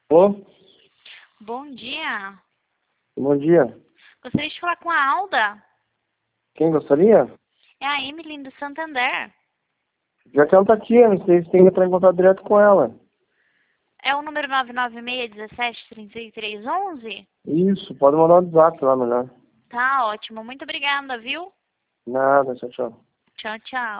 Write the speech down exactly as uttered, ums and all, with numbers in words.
Ô, Bom dia. bom dia. Gostaria de falar com a Alda. Quem gostaria? É a Emily do Santander. Já que ela tá aqui, eu não sei se tem que entrar em contato direto com ela. É o número nove nove seis, um sete, três três um um? Isso, pode mandar um WhatsApp lá melhor. Tá ótimo. Muito obrigada, viu? Nada, tchau, tchau. Tchau, tchau.